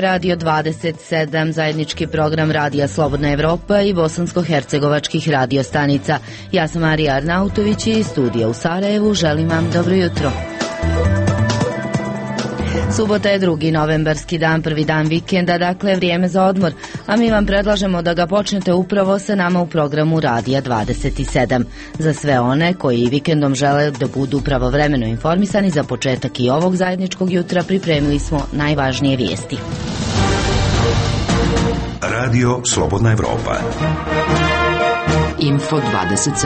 Radio 27, zajednički program Radija Slobodna Evropa i bosansko-hercegovačkih radio stanica. Ja sam Marija Arnautović i iz studija u Sarajevu želim vam dobro jutro. Subota je 2. novembarski dan, prvi dan vikenda, dakle vrijeme za odmor, a mi vam predlažemo da ga počnete upravo sa nama u programu Radija 27. Za sve one koji vikendom žele da budu pravovremeno informisani, za početak i ovog zajedničkog jutra pripremili smo najvažnije vijesti. Radio Slobodna Evropa. Info 27.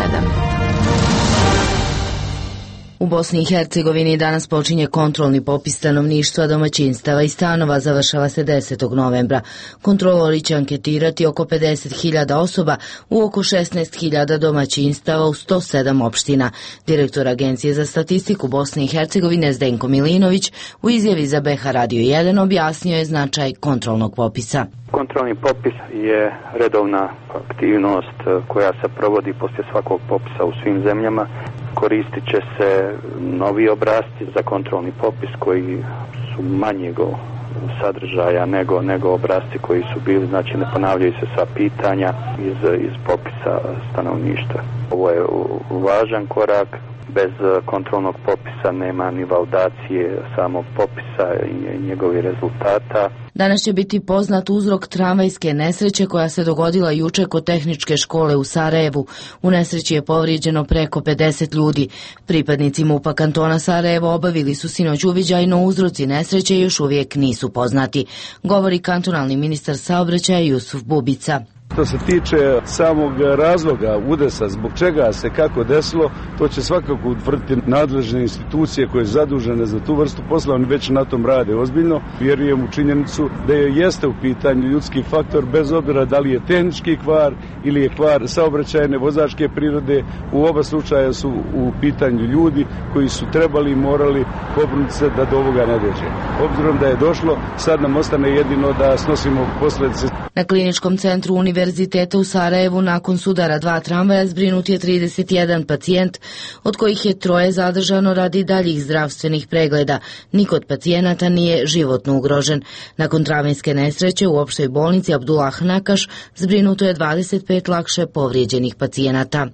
U Bosni i Hercegovini danas počinje kontrolni popis stanovništva, domaćinstava i stanova, završava se 10. novembra. Kontrolori će anketirati oko 50.000 osoba u oko 16.000 domaćinstava u 107 opština. Direktor Agencije za statistiku Bosne i Hercegovine Zdenko Milinović u izjavi za BH Radio 1 objasnio je značaj kontrolnog popisa. Kontrolni popis je redovna aktivnost koja se provodi poslije svakog popisa u svim zemljama. Koristit će se novi obrasci za kontrolni popis koji su manjeg sadržaja nego obrasci koji su bili, znači ne ponavljaju se sva pitanja iz popisa stanovništva. Ovo je važan korak. Bez kontrolnog popisa nema ni validacije samog popisa i njegovih rezultata. Danas će biti poznat uzrok tramvajske nesreće koja se dogodila juče kod tehničke škole u Sarajevu. U nesreći je povrijeđeno preko 50 ljudi. Pripadnici MUP-a kantona Sarajevo obavili su sinoć uviđaj, no uzroci nesreće još uvijek nisu poznati, govori kantonalni ministar saobraćaja Jusuf Bubica. Što se tiče samog razloga udesa, zbog čega se kako desilo, to će svakako utvrditi nadležne institucije koje su zadužene za tu vrstu posla, oni već na tom rade ozbiljno. Vjerujem u činjenicu da jeste u pitanju ljudski faktor, bez obzira da li je tehnički kvar ili je kvar saobraćajne vozačke prirode. U oba slučaja su u pitanju ljudi koji su trebali i morali pobrinuti se da do ovoga ne dođe. Obzirom da je došlo, sad nam ostane jedino da snosimo posljedice. Na kliničkom centru Univerziteta u Sarajevu nakon sudara 2 tramvaja zbrinut je 31 pacijent, od kojih je 3 zadržano radi daljih zdravstvenih pregleda. Niko od pacijenata nije životno ugrožen. Nakon tramvajske nesreće u opštoj bolnici Abdullah Nakaš zbrinuto je 25 lakše povrijeđenih pacijenata.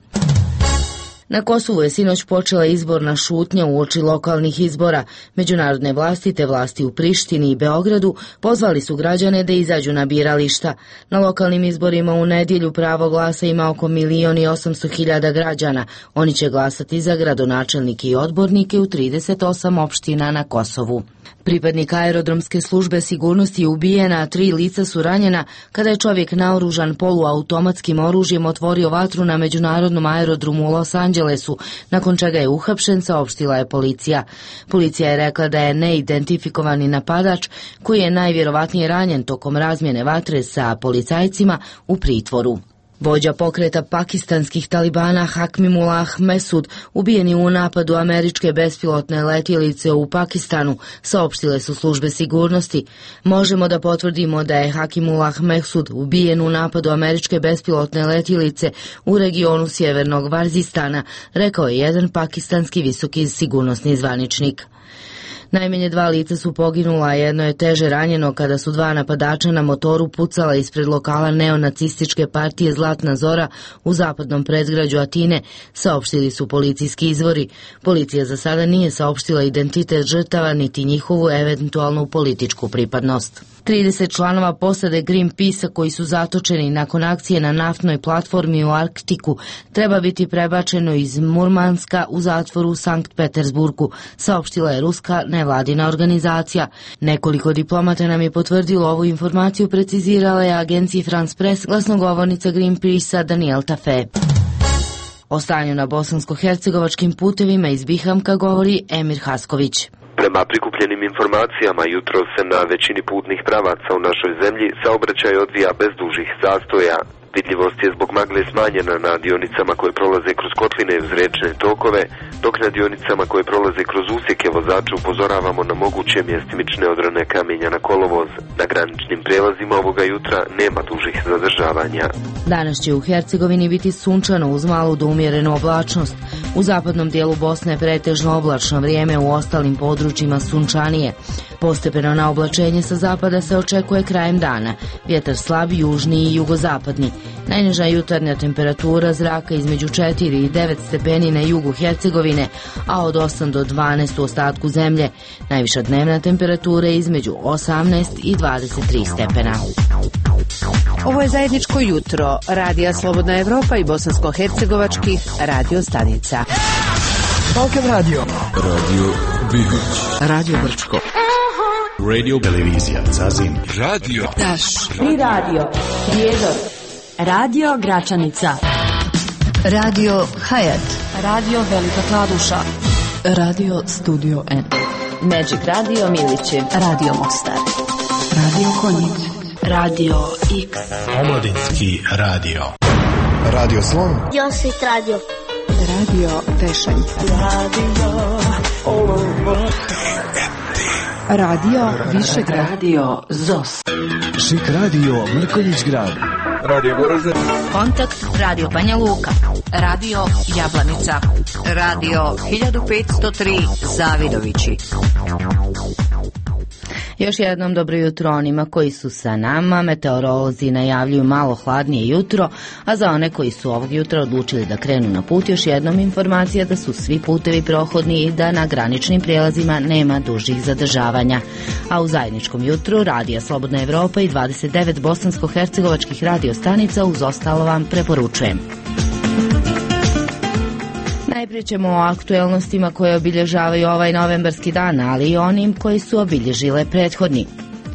Na Kosovu je sinoć počela izborna šutnja uoči lokalnih izbora. Međunarodne vlasti te vlasti u Prištini i Beogradu pozvali su građane da izađu na birališta. Na lokalnim izborima u nedjelju pravo glasa ima oko 1.800.000 građana. Oni će glasati za gradonačelnike i odbornike u 38 opština na Kosovu. Pripadnik aerodromske službe sigurnosti je ubijen, a 3 lica su ranjena kada je čovjek naoružan poluautomatskim oružjem otvorio vatru na međunarodnom aerodromu u Los Angelesu, nakon čega je uhapšen, saopštila je policija. Policija je rekla da je neidentifikovani napadač, koji je najvjerovatnije ranjen tokom razmjene vatre sa policajcima, u pritvoru. Vođa pokreta pakistanskih talibana Hakmimullah Mesud ubijen je u napadu američke bespilotne letjelice u Pakistanu, saopštile su službe sigurnosti. Možemo da potvrdimo da je Hakimullah Mesud ubijen u napadu američke bespilotne letjelice u regionu sjevernog Varzistana, rekao je jedan pakistanski visoki sigurnosni zvaničnik. Najmanje 2 lica su poginula, a jedno je teže ranjeno kada su 2 napadača na motoru pucala ispred lokala neonacističke partije Zlatna Zora u zapadnom predgrađu Atine, saopštili su policijski izvori. Policija za sada nije saopštila identitet žrtava niti njihovu eventualnu političku pripadnost. 30 članova posade Greenpeace-a koji su zatočeni nakon akcije na naftnoj platformi u Arktiku treba biti prebačeno iz Murmanska u zatvoru u Sankt Petersburgu, saopštila je ruska nevladina organizacija. Nekoliko diplomata nam je potvrdilo ovu informaciju, precizirala je agenciji France Press glasnogovornica Greenpeace-a Daniel Tafe. O stanju na bosansko-hercegovačkim putevima iz Bihamka govori Emir Hasković. Prema prikupljenim informacijama, jutro se na većini putnih pravaca u našoj zemlji saobraćaj odvija bez dužih zastoja. Vidljivost je zbog magle smanjena na dionicama koje prolaze kroz kotline uz riječne tokove, dok na dionicama koje prolaze kroz usjeke vozača upozoravamo na moguće mjestimične odrane kamenja na kolovoz. Na graničnim prijelazima ovoga jutra nema dužih zadržavanja. Danas će u Hercegovini biti sunčano uz malu do umjerenu oblačnost. U zapadnom dijelu Bosne je pretežno oblačno vrijeme, u ostalim područjima sunčanije. Postepeno na oblačenje sa zapada se očekuje krajem dana. Vjetar slab, južni i jugozapadni. Najniža jutarnja temperatura zraka između 4 i 9 stepeni na jugu Hercegovine, a od 8 do 12 u ostatku zemlje. Najviša dnevna temperatura je između 18 i 23 stepena. Ovo je zajedničko jutro Radija Slobodna Evropa i bosansko-hercegovačkih radio stanica. Balkan Radio. Radio Bihać. Radio Brčko. Radio Televizija Zazin. Radio Taš. I radio Prijedor. Radio Gračanica. Radio Hayat. Radio Velika Kladuša. Radio Studio N. Magic Radio Milići. Radio Mostar. Radio Konjic. Radio X. Omladinski radio. Radio Slon. Josit Radio. Radio Tešanj. Radio Višegrad. Radio ZOS. Šik radio Mrkonjić grad. Radio Goražde. Kontakt Radio Banja Luka. Radio Jablanica. Radio 1503 Zavidovići. Još jednom dobro jutro onima koji su sa nama. Meteorolozi najavljuju malo hladnije jutro, a za one koji su ovog jutra odlučili da krenu na put, još jednom informacija da su svi putevi prohodni i da na graničnim prijelazima nema dužih zadržavanja. A u zajedničkom jutru Radija Slobodna Evropa i 29 bosansko-hercegovačkih radio stanica uz ostalo vam preporučujem. Najprije ćemo o aktuelnostima koje obilježavaju ovaj novembarski dan, ali i onim koji su obilježile prethodni.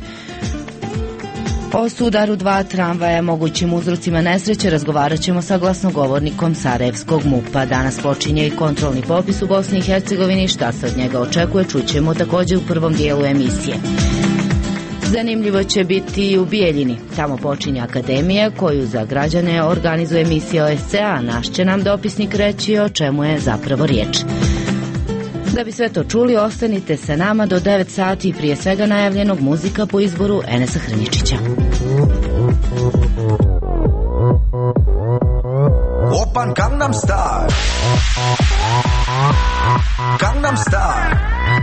O sudaru 2 tramvaja, mogućim uzrocima nesreće razgovarat ćemo sa glasnogovornikom Sarajevskog MUP-a. Danas počinje i kontrolni popis u Bosni i Hercegovini. Šta se od njega očekuje, čućemo također u prvom dijelu emisije. Zanimljivo će biti i u Bijeljini. Tamo počinje akademija koju za građane organizuje emisija OSCE-a. Naš će nam dopisnik reći o čemu je zapravo riječ. Da bi sve to čuli, ostanite sa nama do 9 sati, prije svega najavljenog muzika po izboru Enesa Hrničića. Open Gangnam Style. Gangnam Style.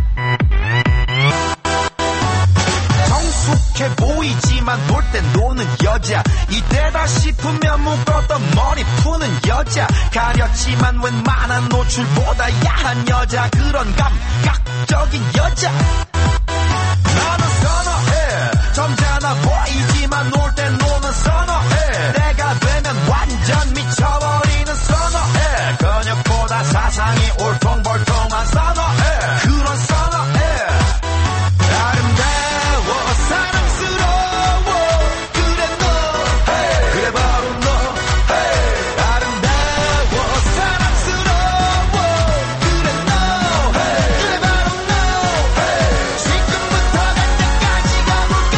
성숙해 보이지만 볼 땐 노는 여자 이때다 싶으면 묶었던 머리 푸는 여자 가렸지만 웬만한 노출보다 야한 여자 그런 감각적인 여자 나는 선호해 점잖아 보이지만 놀 땐 노는 선호해 내가 되면 완전 미쳐버리는 선호해 근육보다 사상이 울퉁불퉁한 선호해 그런 선호해 아름다워 사랑스러워 그래 너 hey. 그래 바로 너 hey. 아름다워 사랑스러워 그래 너 hey. 그래 바로 너 hey. 지금부터 갈 때까지 가볼까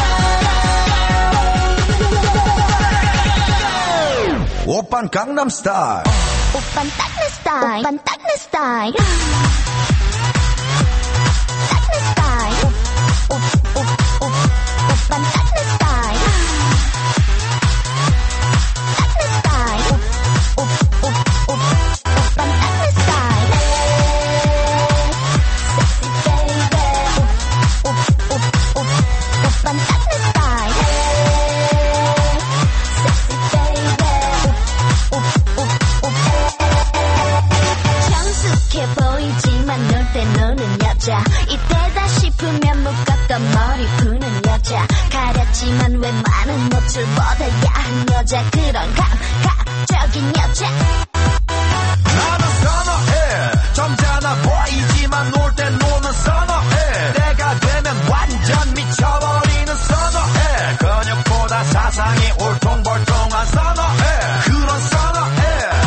오빤 강남 스타일 오빤 딱내 스타일 오빤 딱내 스타일 이때다 싶으면 묶었던 머리 푸는 여자 가렸지만 웬만한 노출보다 야한 여자 그런 감각적인 여자 나는 선호해 점잖아 보이지만 놀 땐 노는 선호해 내가 되면 완전 미쳐버리는 선호해 근육보다 사상이 울퉁불퉁한 선호해 그런 선호해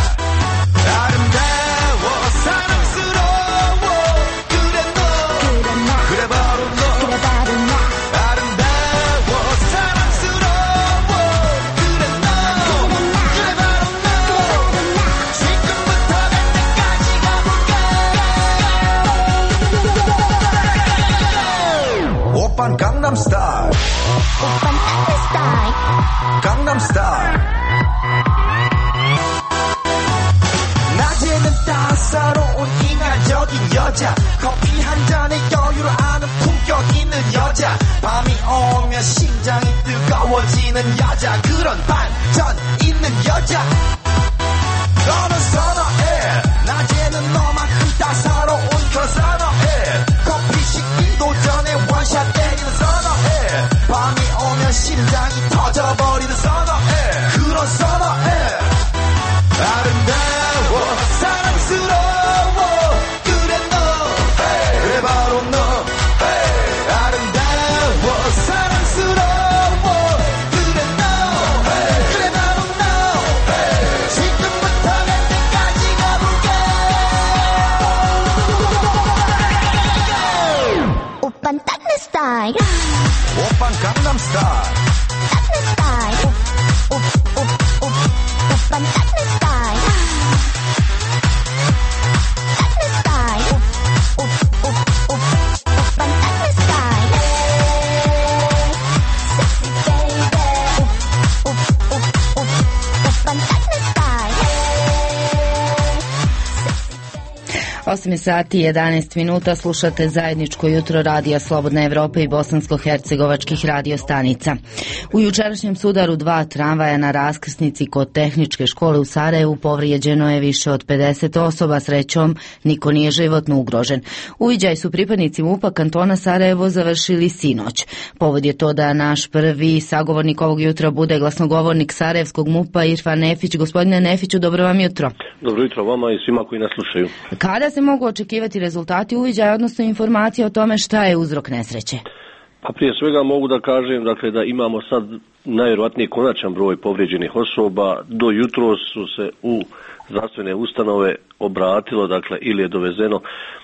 아름다워 사랑스러워 그래 너 그래 바로 너 아름다워 사랑스러워 그래 너 그래 바로 너 지금부터 갈 때까지 가볼까 오빤 강남 스타일 오빤 딱내 스타일 강남 스타일 낮에는 따사로운 인간적인 여자 커피 한 잔에 여유를 아는 품격 있는 여자 여자 밤이 오면 심장이 뜨거워지는 여자 그런 반전 있는 여자 너는 선어해 낮에는 너만큼 따사로운 그런 선어해 커피 식기도 전에 원샷 때리는 선어해 밤이 오면 심장이 터져버리는 선어해 그런 선어해 아름다워 사랑스러워 그래 너 그래 바로 너 아름다워 사랑스러워 그래 너 그래 바로 너 지금부터 갈 때까지 가볼게 오빤 딱 내 스타일 오빤 강남스타일 딱 내 스타일 오빤 딱 내 스타일 딱 내 스타일 오빤 딱 내 스타일 섹시 베이비 오빤 딱 내 스타일 8 sati i 11 minuta, slušate zajedničko jutro Radija Slobodna Evropa i bosansko-hercegovačkih radio stanica. U jučerašnjem sudaru 2 tramvaja na raskrsnici kod tehničke škole u Sarajevu povrijeđeno je više od 50 osoba, srećom niko nije životno ugrožen. Uviđaj su pripadnici MUP-a kantona Sarajevo završili sinoć. Povod je to da naš prvi sagovornik ovog jutra bude glasnogovornik Sarajevskog MUP-a Irfan Nefić. Gospodine Nefiću, dobro vam jutro. Dobro jutro vama i svima koji nas slušaju. Kada se mogu očekivati rezultati uviđaja, odnosno informacije o tome šta je uzrok nesreće? Pa prije svega mogu da kažem dakle, da imamo sad najvjerojatnije konačan broj povrijeđenih osoba. Do jutro su se u zdravstvene ustanove obratilo, dakle, ili je dovezeno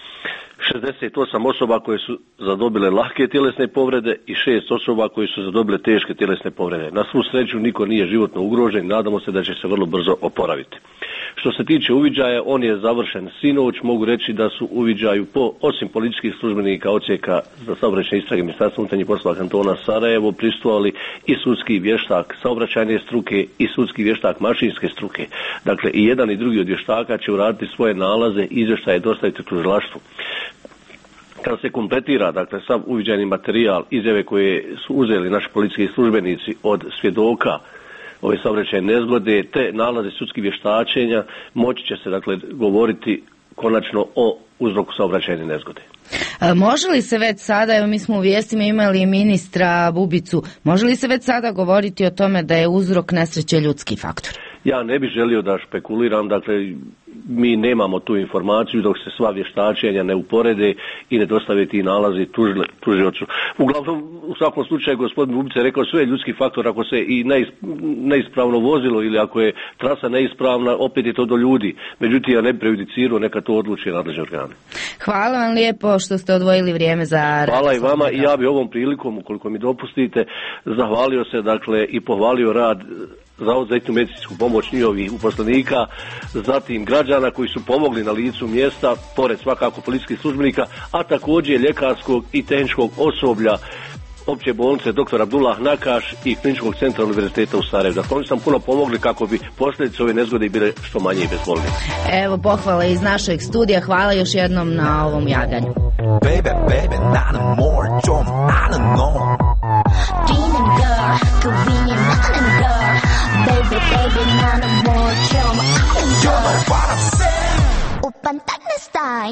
68 osoba koje su zadobile lahke tjelesne povrede i 6 osoba koje su zadobile teške tjelesne povrede. Na svu sreću niko nije životno ugrožen, nadamo se da će se vrlo brzo oporaviti. Što se tiče uviđaja, on je završen sinoć. Mogu reći da su uviđaju osim policijskih službenika odsjeka za saobraćajne istrage Ministarstva unutarnjih poslova kantona Sarajevo prisustvovali i sudski vještak saobraćajne struke i sudski vještak mašinske struke. Dakle, i jedan i drugi od vještaka će uraditi svoje nalaze i izvještaje dostaviti tužilaštvu. Kada se kompletira, dakle, sav uviđajni materijal, izjave koje su uzeli naši policijski službenici od svjedoka ove saobraćajne nezgode, te nalaze sudskih vještačenja, moći će se, dakle, govoriti konačno o uzroku saobraćajne nezgode. Može li se već sada, evo mi smo u vijestima imali ministra Bubicu, može li se već sada govoriti o tome da je uzrok nesreće ljudski faktor? Ja ne bih želio da špekuliram, dakle, mi nemamo tu informaciju dok se sva vještačenja ne uporede i ne dostave ti nalazi tužiocu. Uglavnom, u svakom slučaju, gospodin Bubica je rekao sve je ljudski faktor, ako se i neispravno vozilo ili ako je trasa neispravna, opet je to do ljudi. Međutim, ja ne bi prejudicirao, neka to odluči nadležni organe. Hvala vam lijepo što ste odvojili vrijeme za... Hvala i vama i ja bi ovom prilikom, ukoliko mi dopustite, zahvalio se, dakle, i pohvalio rad Zavod za hitnu medicinsku pomoć njihovih uposlenika, zatim građana koji su pomogli na licu mjesta, pored svakako policijskih službenika, a također ljekarskog i tehničkog osoblja opće bolnice dr. Abdullah Nakaš i Kliničkog centra Univerziteta u Sarajevu. Dakle, oni su nam puno pomogli kako bi posljedice ove nezgode bile što manje i bezbolnije. Evo pohvala iz našeg studija, hvala još jednom na ovom javljanju. Baby, baby, 나는 more 좀 아는 너 뛰는 걸 그 위에 나는 걸 Baby, baby, 나는 more 좀 아는 걸 You know what I'm saying 오빤 딱 내 스타일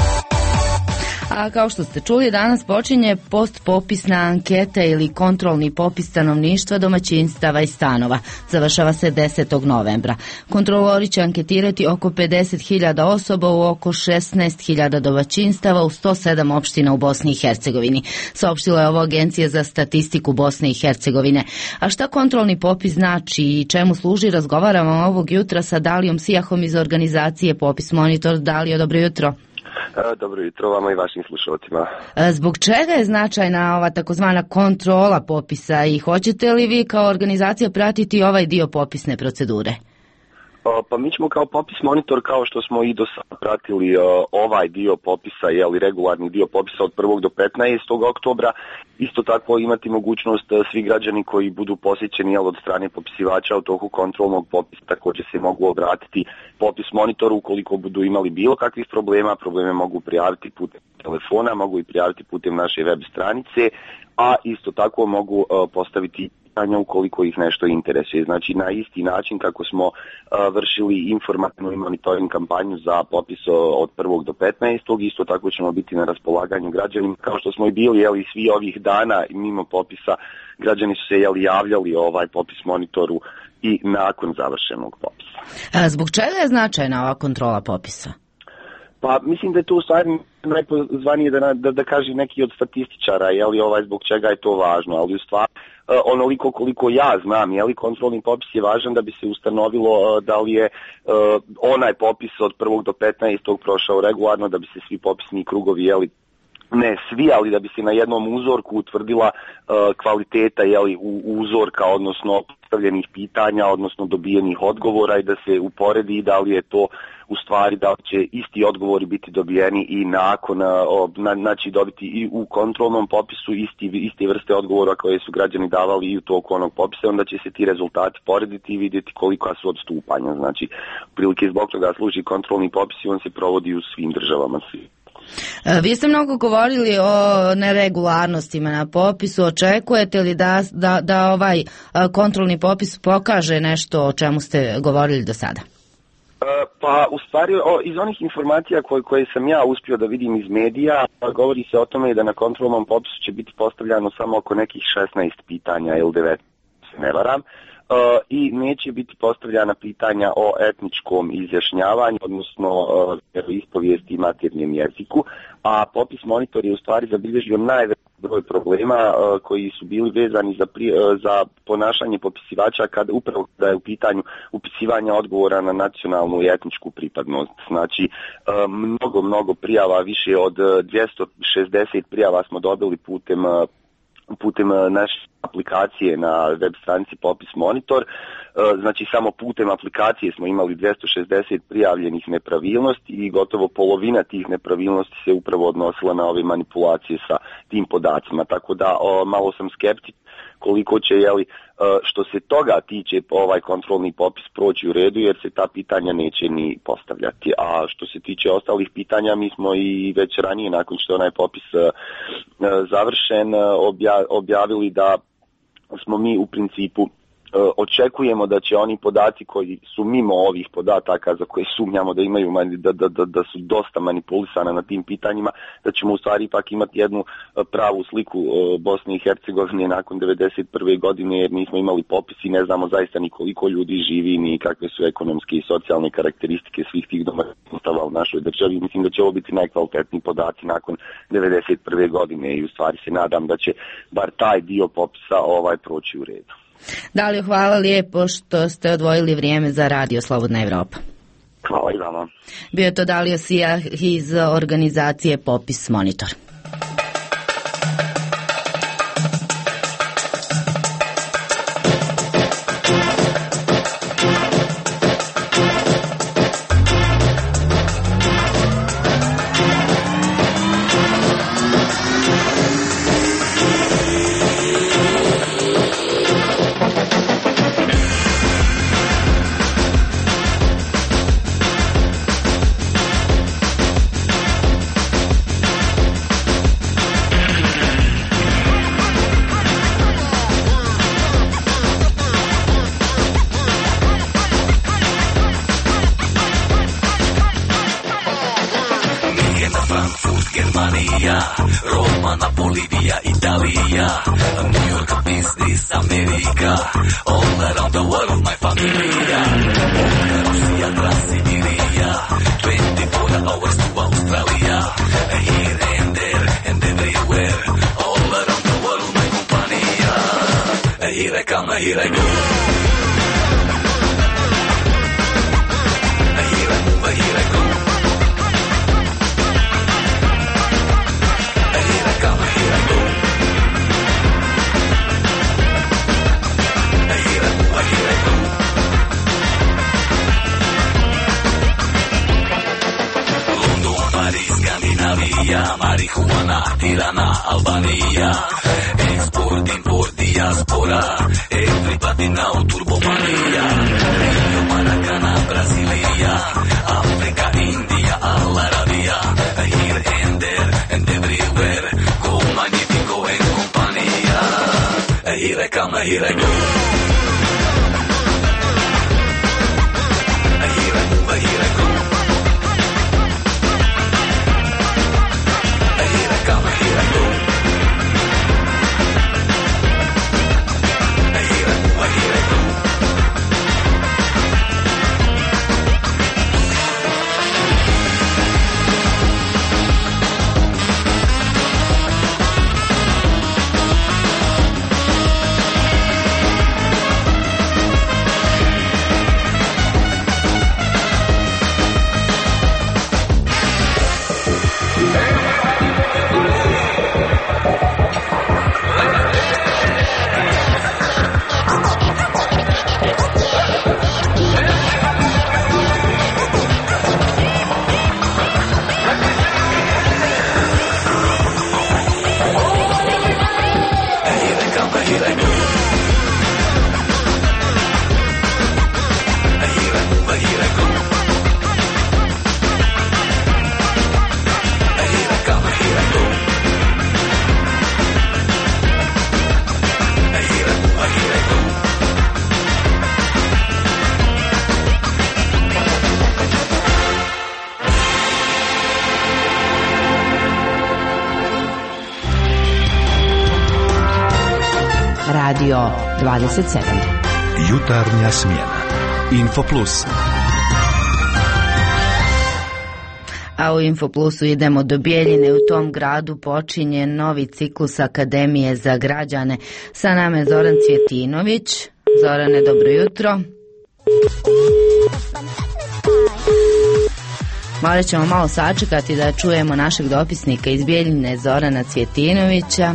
A kao što ste čuli, danas počinje postpopisna anketa ili kontrolni popis stanovništva, domaćinstava i stanova. Završava se 10. novembra. Kontrolori će anketirati oko 50.000 osoba u oko 16.000 domaćinstava u 107 opština u Bosni i Hercegovini. Saopštila je ovo Agencija za statistiku Bosne i Hercegovine. A šta kontrolni popis znači i čemu služi, razgovaramo ovog jutra sa Dalijom Sijahom iz organizacije Popis Monitor. Dalijo, dobro jutro. Dobro jutro vama i vašim slušalcima. Zbog čega je značajna ova takozvana kontrola popisa i hoćete li vi kao organizacija pratiti ovaj dio popisne procedure? Pa mi ćemo kao popis monitor, kao što smo i do sada pratili ovaj dio popisa, regularni dio popisa od 1. do 15. oktobra, isto tako imati mogućnost svi građani koji budu posjećeni od strane popisivača u toku kontrolnog popisa također se mogu obratiti popis monitoru ukoliko budu imali bilo kakvih probleme mogu prijaviti putem telefona, mogu i prijaviti putem naše web stranice, a isto tako mogu postaviti pitanja ukoliko ih nešto interesuje. Znači na isti način kako smo vršili informativnu i monitoring kampanju za popis od 1. do 15. isto tako ćemo biti na raspolaganju građanima kao što smo i bili svi ovih dana mimo popisa. Građani su se javljali popis monitoru i nakon završenog popisa. Zbog čega je značajna ova kontrola popisa? Pa mislim da je to u stvari najpozvanije da kaže neki od statističara, zbog čega je to važno, ali u stvari onoliko koliko ja znam, kontrolni popis je važan da bi se ustanovilo da li je onaj popis od 1. do 15. prošao regularno, da bi se svi popisni krugovi, ne svi, ali da bi se na jednom uzorku utvrdila kvaliteta uzorka, odnosno postavljenih pitanja, odnosno dobijenih odgovora i da se uporedi da li je to u stvari da će isti odgovori biti dobijeni i nakon, znači dobiti i u kontrolnom popisu iste vrste odgovora koje su građani davali i u toku onog popisa, onda će se ti rezultati porediti i vidjeti kolika su odstupanja. Znači, prilike zbog toga služi kontrolni popis i on se provodi u svim državama svi. Vi ste mnogo govorili o neregularnostima na popisu. Očekujete li da ovaj kontrolni popis pokaže nešto o čemu ste govorili do sada? Pa u stvari iz onih informacija koje sam ja uspio da vidim iz medija, govori se o tome da na kontrolnom popisu će biti postavljano samo oko nekih 16 pitanja ili 19, se ne varam. I neće biti postavljana pitanja o etničkom izjašnjavanju, odnosno ispovijesti i maternjem jeziku, a popis monitor je u stvari zabilježio najveći broj problema koji su bili vezani za ponašanje popisivača kada je u pitanju upisivanja odgovora na nacionalnu i etničku pripadnost. Znači, mnogo prijava, više od 260 prijava smo dobili putem naše aplikacije na web stranici Popis Monitor. Znači samo putem aplikacije smo imali 260 prijavljenih nepravilnosti i gotovo polovina tih nepravilnosti se upravo odnosila na ove manipulacije sa tim podacima. Tako da malo sam skeptik koliko će, što se toga tiče, ovaj kontrolni popis proći u redu, jer se ta pitanja neće ni postavljati. A što se tiče ostalih pitanja, mi smo i već ranije, nakon što je onaj popis završen, objavili da smo mi u principu očekujemo da će oni podaci koji su mimo ovih podataka za koje sumnjamo da imaju da su dosta manipulisana na tim pitanjima, da ćemo u stvari ipak imati jednu pravu sliku Bosne i Hercegovine nakon 1991. godine, jer nismo imali popis i ne znamo zaista ni koliko ljudi živi, ni kakve su ekonomske i socijalne karakteristike svih tih domaćinstava u našoj državi. Mislim da će ovo biti najkvalitetniji podaci nakon 1991. godine i u stvari se nadam da će bar taj dio popisa proći u redu. Dalio, hvala lijepo što ste odvojili vrijeme za Radio Slobodna Evropa. Hvala i vama. Bio je to Dalio Sijah iz organizacije Popis Monitor. Albanija. Export, import, diaspora, everybody now turbomania. Rio, Maracana, Brasilia, Africa, India, Al Arabia, here and there and everywhere, go Magnifico and compania. Here I come, here I go. Here I move, here I go. Here I come, here I go. Here I move, here I go. Radio 27. Jutarnja smjena. Info Plus. A u Info Plusu idemo do Bijeljine. U tom gradu počinje novi ciklus Akademije za građane. Sa nama je Zoran Cvjetinović. Zorane, dobro jutro. Morat ćemo malo sačekati da čujemo našeg dopisnika iz Bijeljine, Zorana Cvjetinovića.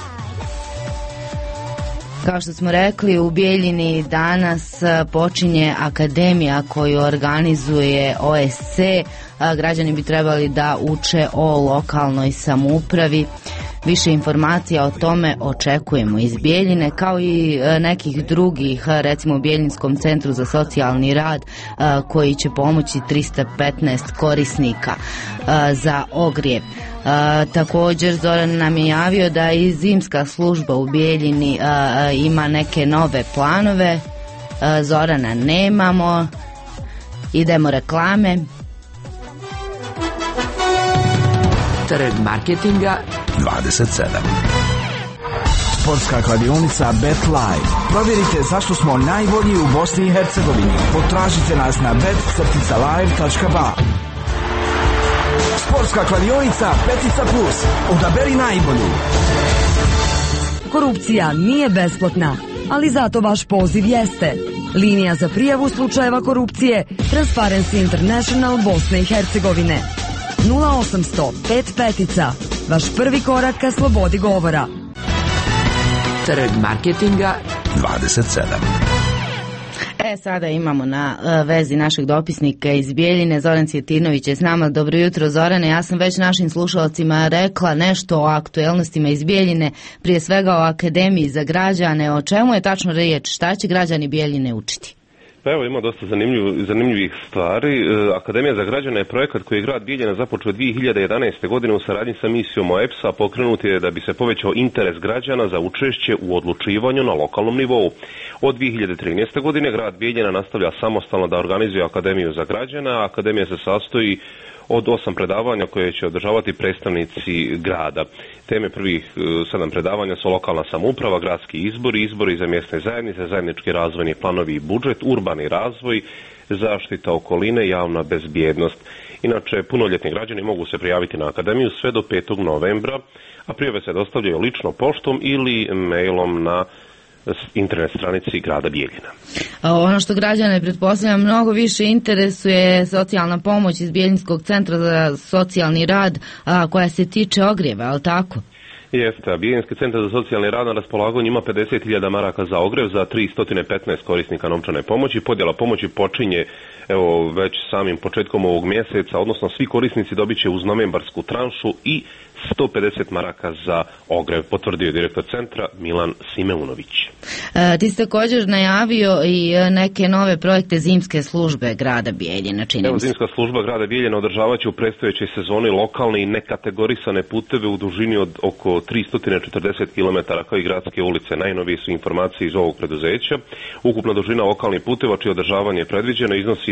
Kao što smo rekli, u Bijeljini danas počinje akademija koju organizuje OSC. Građani bi trebali da uče o lokalnoj samoupravi. Više informacija o tome očekujemo iz Bijeljine, kao i nekih drugih, recimo u Bijeljinskom centru za socijalni rad, koji će pomoći 315 korisnika za ogrjev. Također Zoran nam je javio da i zimska služba u Bijeljini ima neke nove planove. Zorana nemamo. Idemo reklame. Trg marketinga 27. Sportska kladionica BetLive. Provjerite zašto smo najbolji u Bosni i Hercegovini. Potražite nas na bet-live.ba. Sportska kladionica Petica Plus. Odaberi najbolju. Korupcija nije besplatna, ali zato vaš poziv jeste. Linija za prijavu slučajeva korupcije Transparency International Bosne i Hercegovine. 0800 5 petica. Vaš prvi korak ka slobodi govora. Trg marketinga 27. Sada imamo na vezi našeg dopisnika iz Bijeljine. Zoran Cvjetinović je s nama. Dobro jutro, Zorane. Ja sam već našim slušalcima rekla nešto o aktuelnostima iz Bijeljine, prije svega o Akademiji za građane. O čemu je tačno riječ? Šta će građani Bijeljine učiti? Pa evo, ima dosta zanimljivih stvari. Akademija za građane je projekat koji je grad Bijeljina započeo 2011. godine u saradnji sa misijom OEPS-a. Pokrenut je da bi se povećao interes građana za učešće u odlučivanju na lokalnom nivou. Od 2013. godine grad Bijeljina nastavlja samostalno da organizuje Akademiju za građane. Akademija se sastoji od 8 predavanja koje će održavati predstavnici grada. Teme prvih 7 predavanja su lokalna samouprava, gradski izbori, izbori za mjesne zajednice, zajednički razvojni planovi i budžet, urbani razvoj, zaštita okoline, javna bezbjednost. Inače, punoljetni građani mogu se prijaviti na akademiju sve do 5. novembra, a prijave se dostavljaju lično poštom ili mailom na internet stranici grada Bijeljina. Ono što građane, pretpostavljam, mnogo više interesuje socijalna pomoć iz Bijeljinskog centra za socijalni rad, koja se tiče ogrijeva, ali tako? Jeste, a Bijeljinski centar za socijalni rad na raspolaganju ima 50.000 maraka za ogrev za 315 korisnika novčane pomoći. Podjela pomoći počinje evo već samim početkom ovog mjeseca, odnosno svi korisnici dobit će uz novembarsku tranšu i 150 maraka za ogrev, potvrdio je direktor centra Milan Simeunović. Ti si također najavio i neke nove projekte zimske službe grada Bijeljina, čini mi se. Zimska služba grada Bijeljina održavat će u predstojećoj sezoni lokalne i nekategorisane puteve u dužini od oko 340 km kao i gradske ulice. Najnovije su informacije iz ovog preduzeća. Ukupna dužina lokalnih puteva čije održavanje je predviđeno iznosi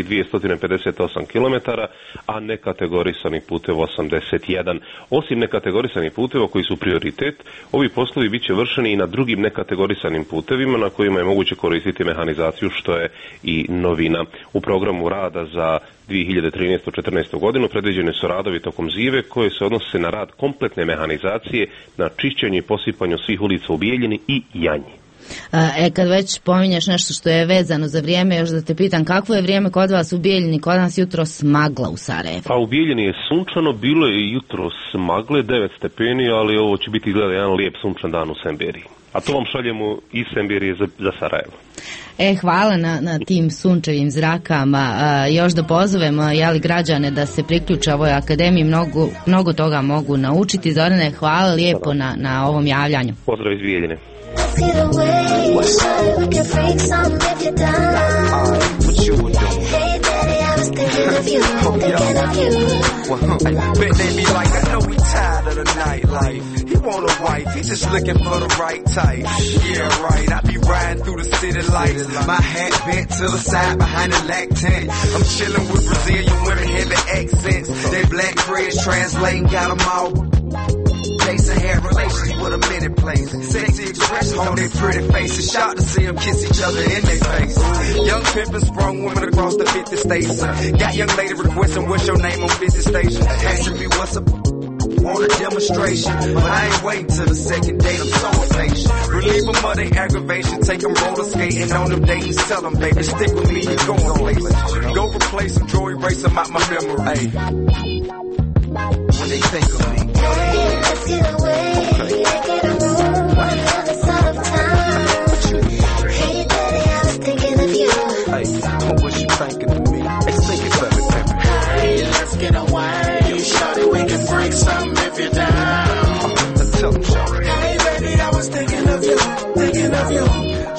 258 km, a nekategorisanih puteva 81. Osim nekategorisanih puteva koji su prioritet, ovi poslovi bit će vršeni i na drugim nekategorisanim putevima na kojima je moguće koristiti mehanizaciju, što je i novina. U programu rada za 2013-2014 godinu predviđene su radovi tokom zive koje se odnose na rad kompletne mehanizacije, na čišćenje i posipanju svih ulica u Bijeljini i Janji. Kad već pominješ nešto što je vezano za vrijeme, još da te pitam, kakvo je vrijeme kod vas u Bijeljini? Kod nas jutro smagla u Sarajevu. Pa u Bijeljini je sunčano, bilo je jutro smagle, 9 stepeni, ali ovo će biti gleda jedan lijep sunčan dan u Semberiji. A to vam šaljemo iz Semberije za Sarajevo. Hvala na tim sunčevim zrakama. Još da pozovem građane da se priključe ovoj akademiji, mnogo toga mogu naučiti. Zorane, hvala lijepo na ovom javljanju. Pozdrav iz Bijeljine. Let's get away. We can freak some if you're down. What you would do? Hey, daddy, I was thinking of you. Thinking of you. Well, bet they be like, I know we tired of the nightlife. He want a wife, he just looking for the right type. Yeah, right. I be riding through the city lights. My hat bent to the side behind the lactant. I'm chilling with Brazilian women, heavy accents. They black threads translating, got them all. Jason had relations with a minute place. Sexy expression on their pretty faces. Shout to see them kiss each other in their face. Young pimpin' sprung women across the 50 states. Got young lady requesting what's your name on busy station. Asking me what's up, want a demonstration. But I ain't waiting till the second date, I'm so impatient. Relieve them of their aggravation. Take them roller skating on them dates. Tell them, baby, stick with me, you're going places. Go replace them, draw erase them out my memory. When they think of me. Hey, let's get away. Get a room on the other side of town. Hey, daddy, I was thinking of you. Hey, what you thinking of me? Hey, think it's of it, baby. Hey, let's get away. Shawty, we can freak something if you're down. Tell them, shawty. Hey, baby, I was thinking of you. Thinking of you.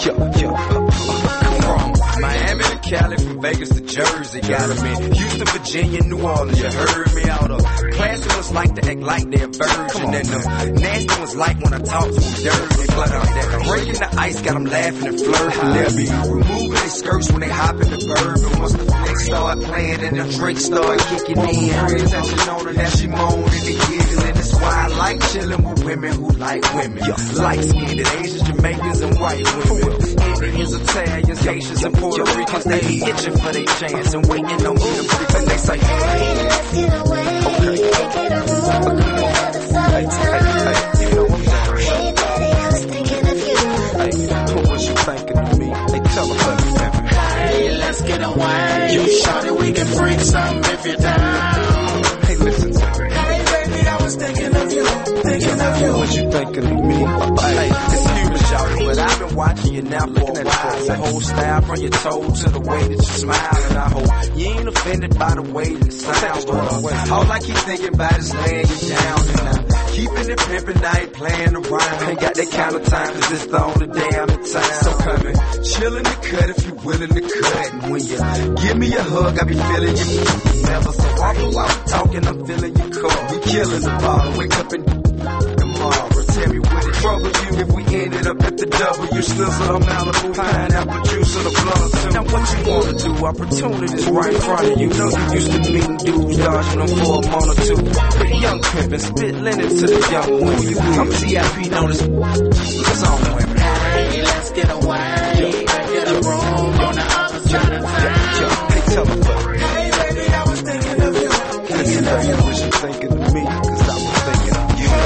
Miami to Cali, from Vegas to Jersey, got them in Houston, Virginia, New Orleans. You heard me out of classy ones like to act like they're virgin, and them nasty ones like when I talk to them dirty. But breaking the ice, got them laughing and flirting. They'll be removing their skirts when they hop in the bourbon. Once the flicks start playing and the drinks start kicking in, pay attention on her, that she moaning and giggling. That's why I like chilling with women who like women. Light-skinned Asians, Jamaicans, and white women. Indians, Italians, Haitians, and Puerto Ricans, they be itching for their chance and waiting on me to flip. And they say, hey, let's get away. Get a room on the other side of town. You know I'm down. Hey, daddy, I was thinking of you. Hey, what you thinking of me? Hey, tell them about me, baby. Hey, let's get away. You shawty, we can freak something if you're down. Hey, listen to me. Hey, baby, I was thinking of you. Thinking of you. What you thinking of me? Hey, it's human, shawty, but I've been watching you now for a while. Your whole style, from your toes to the way that you smile, and I hope you ain't offended by the way that it sounds. But all I keep thinking about is laying you down, and I'm keeping it pimpin', I ain't playing around. Ain't got that kind of time, 'cause it's the only day I'm in town. So come and chill in the cut if you're willing to cut. And when you give me a hug, I be feeling you. Never so awful, I'm talking, I'm feeling your car. We killing the bottle, wake up and tomorrow. Tell me would it trouble you if we ended up at the W? Slizzle on Malibu, pineapple juice or the blunt too. Now what you wanna do? Opportunities right in front of you. Know you used to meeting dudes, dodging them for a month or two. Pretty young pimpin', spit linen to the young women. I'm TIP known as it's on women. Hey, let's get away. Get a room on the other side of town. Hey, tell them, hey, baby, I was thinking of you. Thinking of you. What you thinking of me? 'Cause I was thinking of you.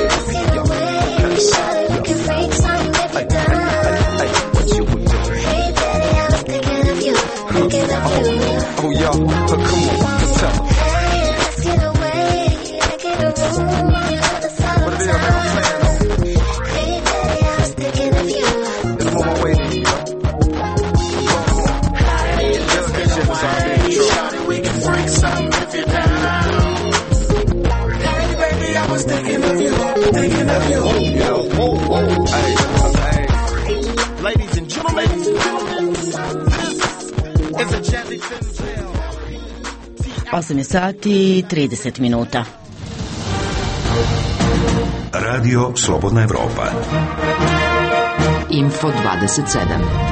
Shawty, we can freak something if you're down. What you would do? Hey, daddy, I was thinking of you. Thinking of you. Oh, y'all, come on, tell them. Hey, let's get away. Get a room on the other side of town. 8 je sati i 30 minuta. Radio Slobodna Evropa. Info 27.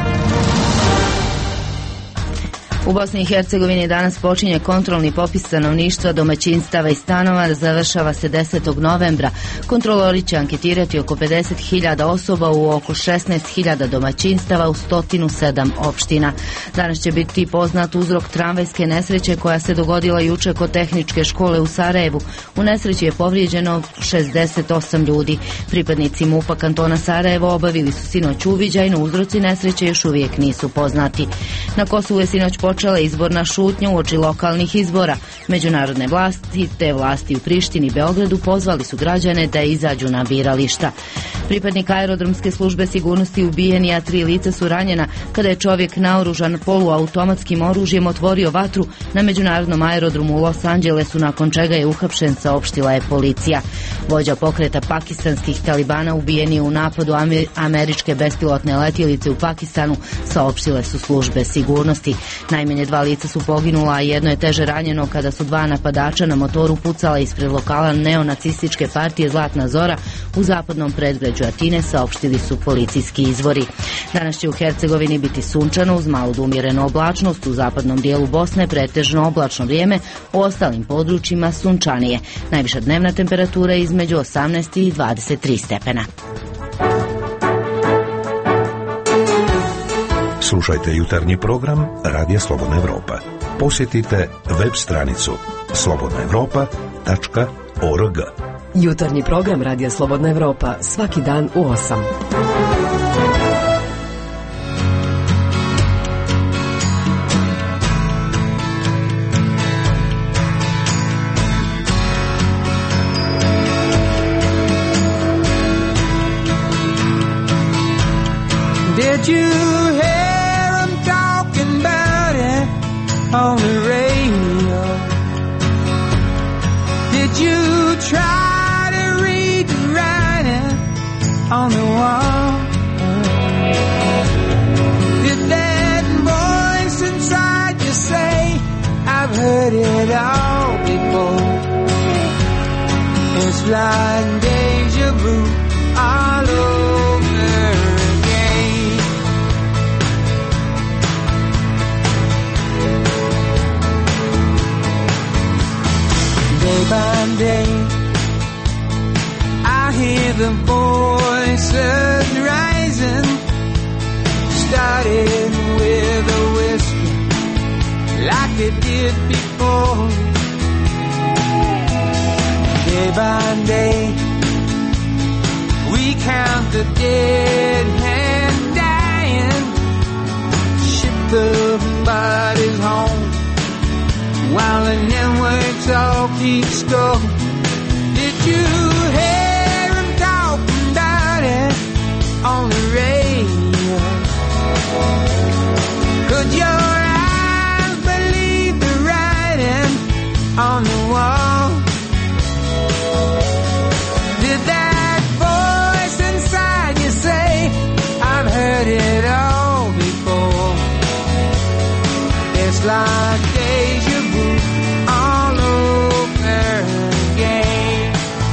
U Bosni i Hercegovini danas počinje kontrolni popis stanovništva, domaćinstava i stanova, završava se 10. novembra. Kontrolori će anketirati oko 50.000 osoba u oko 16.000 domaćinstava u 107 opština. Danas će biti poznat uzrok tramvajske nesreće koja se dogodila juče kod tehničke škole u Sarajevu. U nesreći je povrijeđeno 68 ljudi. Pripadnici MUP-a kantona Sarajevo obavili su sinoć uviđaj, no uzroci nesreće još uvijek nisu poznati. Na Kosovu je sinoć počela izborna šutnja uoči lokalnih izbora. Međunarodne vlasti te vlasti u Prištini i Beogradu pozvali su građane da izađu na birališta. Pripadnik aerodromske službe sigurnosti ubijen, a 3 lica su ranjena kada je čovjek naoružan poluautomatskim oružjem otvorio vatru na međunarodnom aerodromu u Los Angelesu, nakon čega je uhapšen, saopštila je policija. Vođa pokreta pakistanskih talibana ubijen je u napadu američke bespilotne letjelice u Pakistanu, saopštile su službe sigurnosti. Najmanje 2 lica su poginula, a jedno je teže ranjeno kada su 2 napadača na motoru pucala ispred lokala neonacističke partije Zlatna Zora u zapadnom predgrađu Atine, saopštili su policijski izvori. Danas će u Hercegovini biti sunčano uz malu do umjerenu oblačnost, u zapadnom dijelu Bosne pretežno oblačno vrijeme, u ostalim područjima sunčanije. Najviša dnevna temperatura je između 18 i 23 stepena. Slušajte jutarnji program Radija Slobodna Evropa. Posjetite web stranicu slobodnaevropa.org. Jutarnji program Radija Slobodna Evropa svaki dan u 8. Did you hear them talking about it on the radio? Did you try to read the writing on the wall? Did that voice inside you say, I've heard it all before? It's like deja vu all over again. Day by day, I hear the voices rising, started with a whisper like it did before. Day by day, we count the dead and dying, ship the bodies home, while the networks all keep score. Did you hear them talking about it on the radio? Could your eyes believe the writing on the wall? Did that voice inside you say, I've heard it all before? It's like deja vu all over again.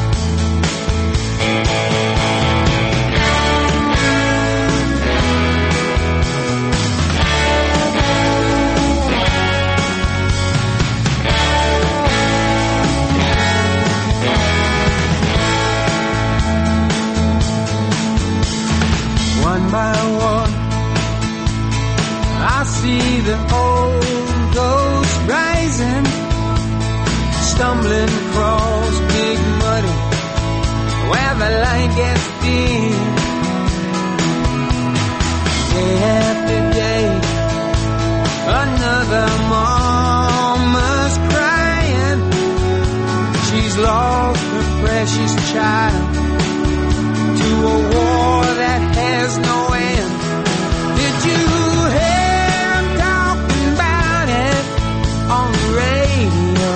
One by one, I see the old ghosts rising, stumbling across big muddy where the light gets dim. Day after day, another mama's crying. She's lost her precious child to a war that has no end. Did you hear them talking about it on the radio?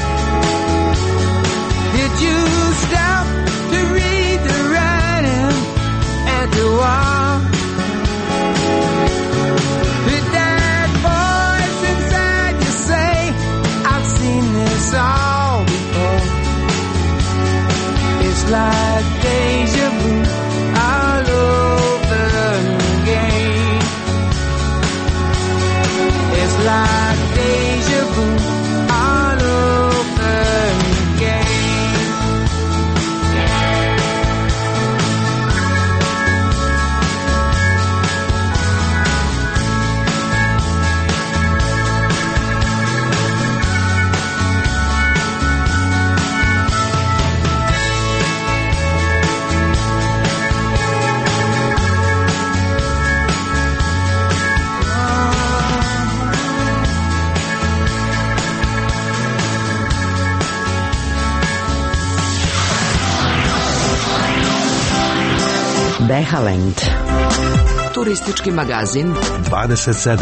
Did you stop to read the writing at the wall? Did that voice like deja vu all over again. Behalend. Turistički magazin 27.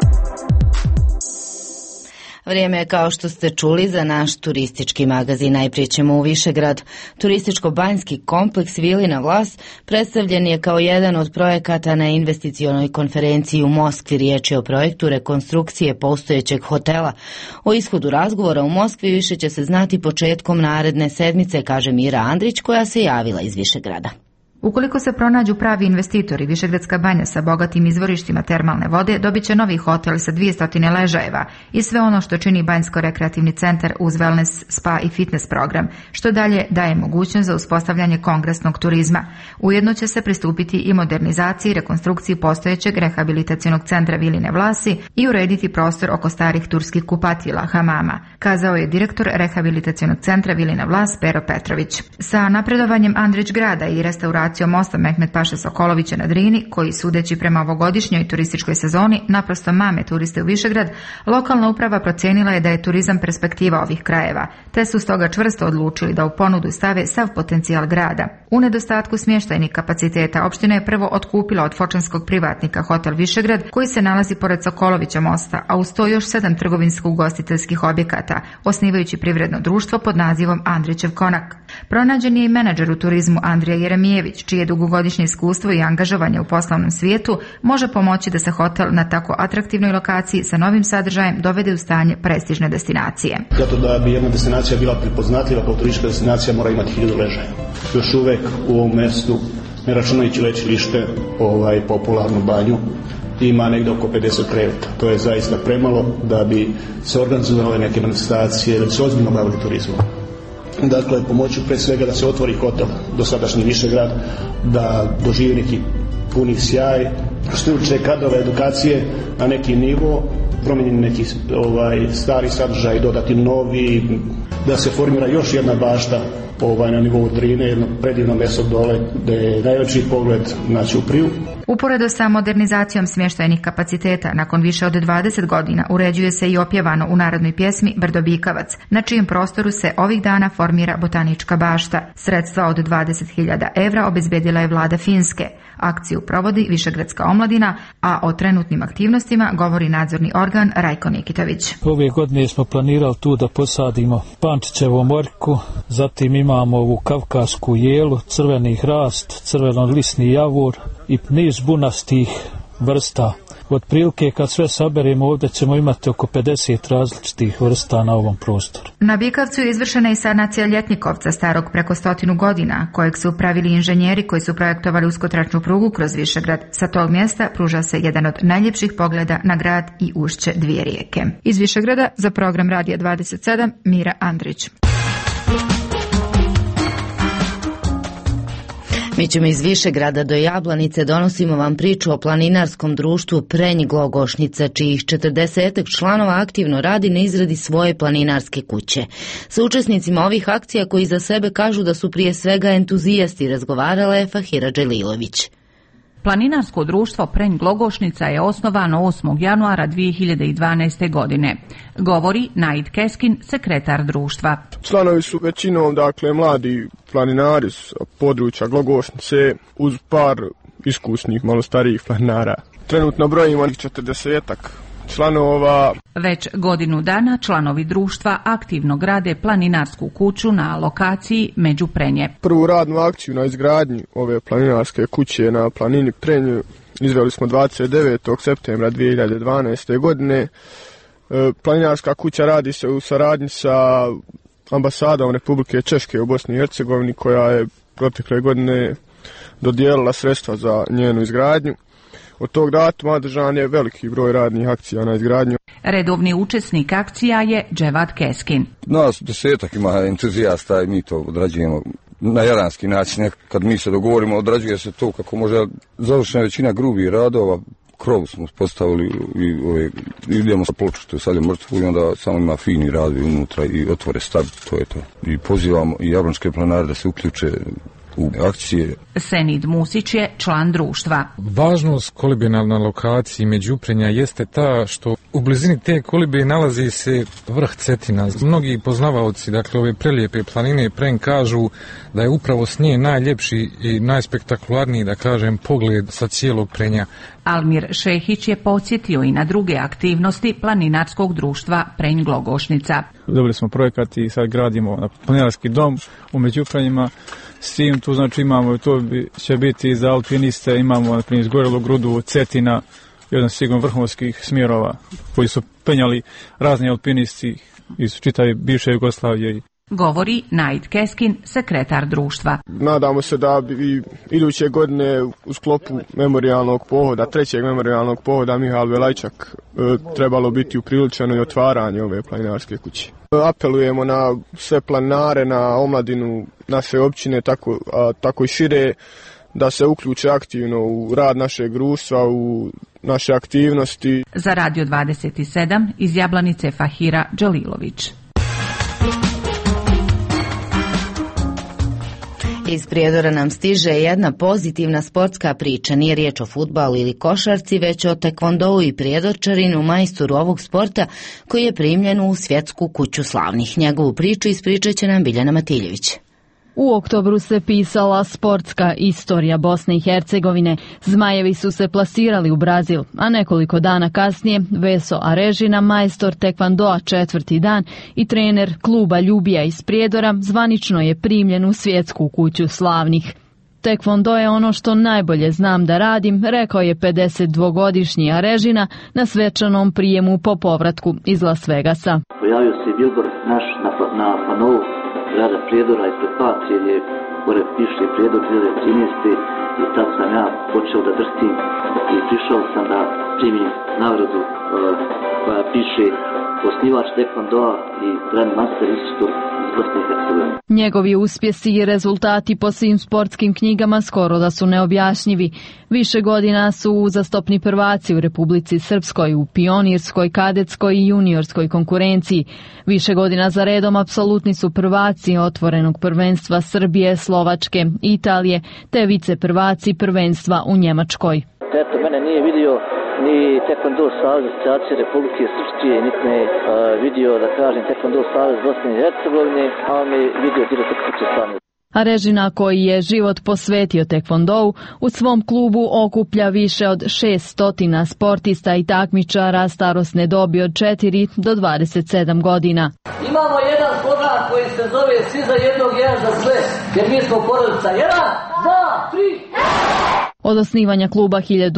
Vrijeme je, kao što ste čuli, za naš turistički magazin. Najprije ćemo u Višegrad. Turističko-banjski kompleks Vilina Vlas predstavljen je kao jedan od projekata na investicionoj konferenciji u Moskvi. Riječ je o projektu rekonstrukcije postojećeg hotela. O ishodu razgovora u Moskvi više će se znati početkom naredne sedmice, kaže Mira Andrić, koja se javila iz Višegrada. Ukoliko se pronađu pravi investitori, Višegradska banja sa bogatim izvorištima termalne vode dobit će novi hotel sa 200 ležajeva i sve ono što čini banjsko-rekreativni centar uz wellness, spa i fitness program, što dalje daje mogućnost za uspostavljanje kongresnog turizma. Ujedno će se pristupiti i modernizaciji i rekonstrukciji postojećeg rehabilitacionog centra Viline Vlasi i urediti prostor oko starih turskih kupatila, hamama, kazao je direktor rehabilitacionog centra Vilina Vlas Pero Petrović. Sa napredovanjem Andrić grada i restauracijom mosta Mehmet Paše Sokolovića na Drini, koji sudeći prema ovogodišnjoj turističkoj sezoni naprosto mame turiste u Višegrad, lokalna uprava procijenila je da je turizam perspektiva ovih krajeva, te su stoga čvrsto odlučili da u ponudu stave sav potencijal grada. U nedostatku smještajnih kapaciteta opština je prvo otkupila od fočanskog privatnika hotel Višegrad, koji se nalazi pored Sokolovića mosta, a uz to još 7 trgovinsko-ugostiteljskih objekata, osnivajući privredno društvo pod nazivom Andrićev Konak. Pronađen je i menadžer u turizmu Andrija Jeremijević, čije dugogodišnje iskustvo i angažovanje u poslovnom svijetu može pomoći da se hotel na tako atraktivnoj lokaciji sa novim sadržajem dovede u stanje prestižne destinacije. Zato da bi jedna destinacija bila prepoznatljiva kao turistička destinacija mora imati 1000 ležaja. Još uvek u ovom mjestu, ne računajući lečilište, popularnu banju, ima negdje oko 50 kreveta. To je zaista premalo da bi se organizovale neke manifestacije, da bi se ozbiljno bavili turizmom. Dakle, pomoću pre svega da se otvori hotel, dosadašnji Višegrad, da doživi neki puni sjaj, stručne kadrove edukacije na neki nivo, promijeniti neki stari sadržaj, dodati novi, da se formira još jedna bašta na nivou Drine, jedno predivno mjesto dole gdje je najveći pogled na Ćupriju. Uporedo sa modernizacijom smještajnih kapaciteta, nakon više od 20 godina uređuje se i opjevano u narodnoj pjesmi Brdo Bikavac, na čijem prostoru se ovih dana formira botanička bašta. Sredstva od 20.000 evra obezbedila je vlada Finske. Akciju provodi Višegradska omladina, a o trenutnim aktivnostima govori nadzorni organ Rajko Nikitović. Ove godine smo planirali tu da posadimo Pančićevu morku, zatim imamo ovu kavkasku jelu, crveni hrast, crveno-lisni javor i niz bunastih vrsta. Otprilike kad sve saberemo ovdje ćemo imati oko 50 različitih vrsta na ovom prostoru. Na Bikavcu je izvršena i sanacija ljetnikovca starog preko 100 godina, kojeg su upravili inženjeri koji su projektovali uskotračnu prugu kroz Višegrad. Sa tog mjesta pruža se jedan od najljepših pogleda na grad i ušće dvije rijeke. Iz Višegrada za program Radija 27 Mira Andrić. Mi ćemo iz Višegrada do Jablanice, donosimo vam priču o planinarskom društvu Prenj Glogošnica, čijih 40 članova aktivno radi na izradi svoje planinarske kuće. Sa učesnicima ovih akcija, koji za sebe kažu da su prije svega entuzijasti, razgovarala je Fahira Dželilović. Planinarsko društvo Prenj Glogošnica je osnovano 8. januara 2012. godine. Govori Naid Keskin, sekretar društva. Članovi su većinom mladi planinari s područja Glogošnice uz par iskusnih, malo starijih planinara. Trenutno brojimo 40-ak članova. Već godinu dana članovi društva aktivno grade planinarsku kuću na lokaciji Međuprenje. Prvu radnu akciju na izgradnji ove planinarske kuće na planini Prenju izveli smo 29. septembra 2012. godine. Planinarska kuća radi se u saradnji sa ambasadom Republike Češke u Bosni i Hercegovini, koja je protekle godine dodijelila sredstva za njenu izgradnju. Od tog datuma održan je veliki broj radnih akcija na izgradnju. Redovni učesnik akcija je Dževad Keskin. Nas 10 ima entuzijasta i mi to odrađujemo na jadanski način. Kad mi se dogovorimo, odrađuje se to kako može. Završena većina grubih radova, krov smo postavili i idemo sa ploču što je sad je mrtvo i onda samo ima fini radovi unutra i otvore staviti, to je to. I pozivamo i jablonske planare da se uključe u akcije. Senid Musić je član društva. Važnost kolibina na lokaciji Međuprenja jeste ta što u blizini te kolibe nalazi se vrh Cetina. Mnogi poznavaoci, dakle, ove prelijepe planine Pren kažu da je upravo s nje najljepši i najspektakularniji, da kažem, pogled sa cijelog Prenja. Almir Šehić je podsjetio i na druge aktivnosti planinarskog društva Prenj Glogošnica. Dobili smo projekat i sad gradimo planinarski dom u Međuprenjima. S tim tu znači imamo, to će biti za alpiniste, imamo na primjer izgorelu grudu Cetina, jedan sigurno vrhunskih smjerova koji su penjali razni alpinisti iz čitave bivše Jugoslavije. Govori Naid Keskin, sekretar društva. Nadamo se da bi iduće godine u sklopu memorijalnog pohoda, 3. memorijalnog pohoda Mihajl Velajčak trebalo biti upriličeno i otvaranje ove planinarske kuće. Apelujemo na sve planinare, na omladinu, na sve općine, tako i šire, da se uključe aktivno u rad našeg društva, u naše aktivnosti. Za Radio 27 iz Jablanice Fahira Đalilović. Iz Prijedora nam stiže jedna pozitivna sportska priča. Nije riječ o fudbalu ili košarci, već o tekvondou i prijedorčarinu, majstoru ovog sporta koji je primljen u Svjetsku kuću slavnih. Njegovu priču ispričat će nam Biljana Matiljević. U oktobru se pisala sportska istorija Bosne i Hercegovine. Zmajevi su se plasirali u Brazil, a nekoliko dana kasnije Veso Arežina, majstor tekvandoa 4. dan i trener kluba Ljubija iz Prijedora, zvanično je primljen u Svjetsku kuću slavnih. Tekvondo je ono što najbolje znam da radim, rekao je 52-godišnji Arežina na svečanom prijemu po povratku iz Las Vegasa. Pojavio se billboard naš na panou grada Prijedora ispred Patrije gdje gore piše Prijedor 2013. I tad sam ja počeo da drstim i prišao sam da primim nagradu koja piše osnivač tekvandoa i Grand Master Institute iz Bosne i Hercegovine. Njegovi uspjesi i rezultati po svim sportskim knjigama skoro da su neobjašnjivi. Više godina su uzastopni prvaci u Republici Srpskoj u pionirskoj, kadetskoj i juniorskoj konkurenciji. Više godina za redom apsolutni su prvaci otvorenog prvenstva Srbije, Slovačke, Italije te viceprvaci prvenstva u Njemačkoj. Eto, mene nije vidio ni Tekvando savez asocijacije Republike Srpske, niti me vidio, da kažem, Tekvando savez Bosne i Hercegovine, a on me vidio direktor kuće slavnih. Arežina, koji je život posvetio tekvondou, u svom klubu okuplja više od 600 sportista i takmičara starosne dobi od 4 do 27 godina. Imamo jedan slogan koji se zove svi za jednog, jedan za sve, jer mi smo porodica. 1, 2, 3. Od osnivanja kluba